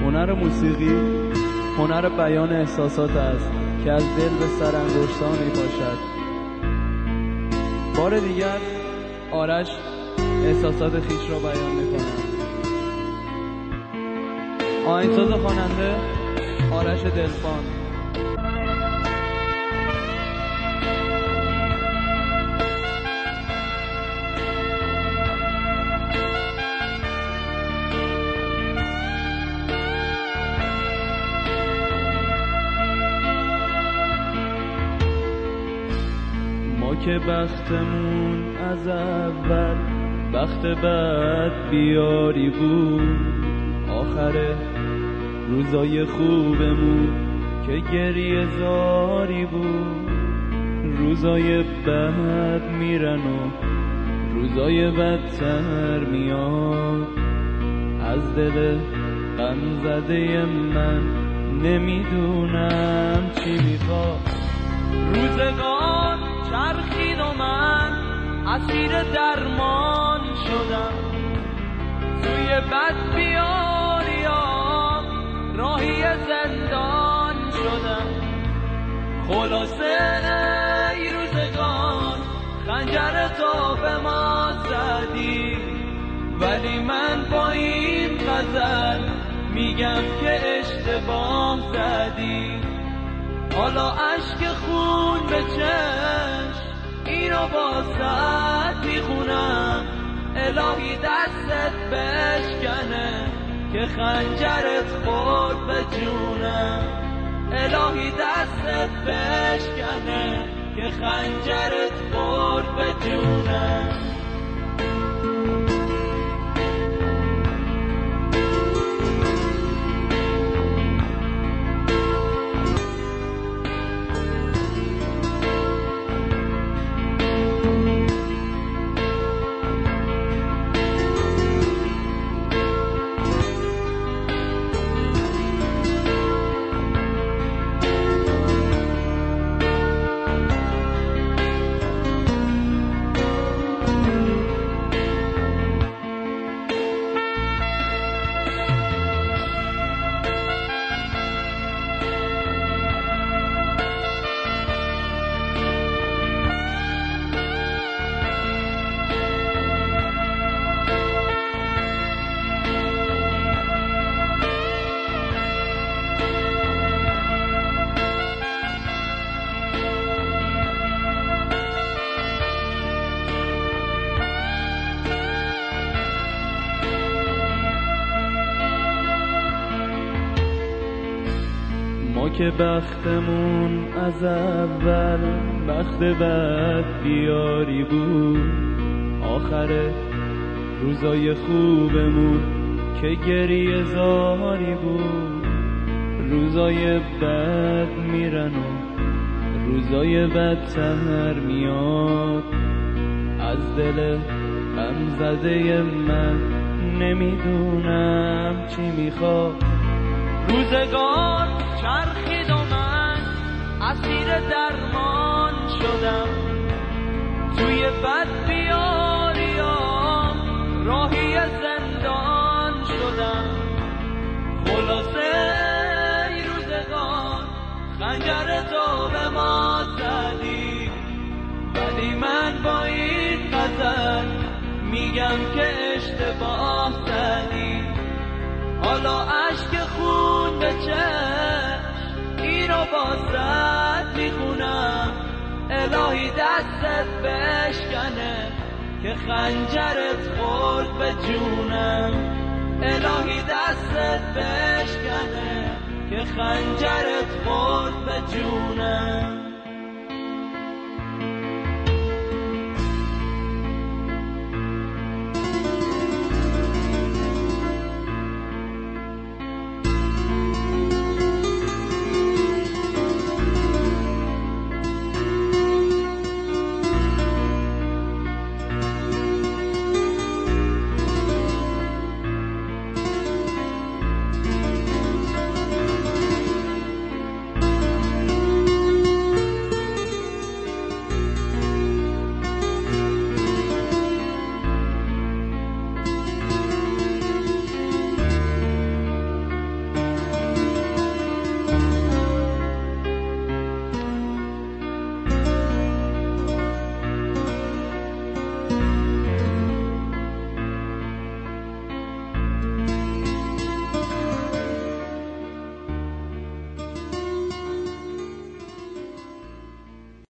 هنر موسیقی هنر بیان احساسات است که از دل به سر انگشتان می‌پاشد. بار دیگر آرش احساسات خیش را بیان می‌کند. آهنگساز و خواننده آرش دلفان. ما که بختمون از اول بخت بد بیاری بود، آخر روزای خوبمون که گریه زاری بود. روزای بد میرن و روزای بدتر میاد، از دل غم زده من نمیدونم چی میخواد. روزگار چرخید و من اسیر درمان شدم، توی بد بیاریام راهی زندان شدم. خلاصه ای روزگار خنجر تو به ما زدی، ولی من با این غزل میگم که اشتباه زدی. حالا اشک خون به چشم اینو واسط میخونم، الهی دستت بشکنه که خنجرت خورد به جونم. الهی دستت بشکنه که خنجرت خورد به جونم. ما که بختمون از اول بخت بد بیاری بود، آخر روزای خوبمون که گریه زاری بود. روزای بد میرن و روزای بدتر میاد، از دل غم زده من نمیدونم چی میخواد. روزگار چرخید و من اسیر درمان شدم، توی بد بیاریام راهی زندان شدم. خلاصه ای روزگار خنجر تو به ما زدی، ولی من با این غزل میگم که اشتباه زدی. حالا اشک خون به چشم اینو واسط میخونم، الهی دستت بشکنه که خنجرت خورد به جونم. الهی دستت بشکنه که خنجرت خورد به جونم.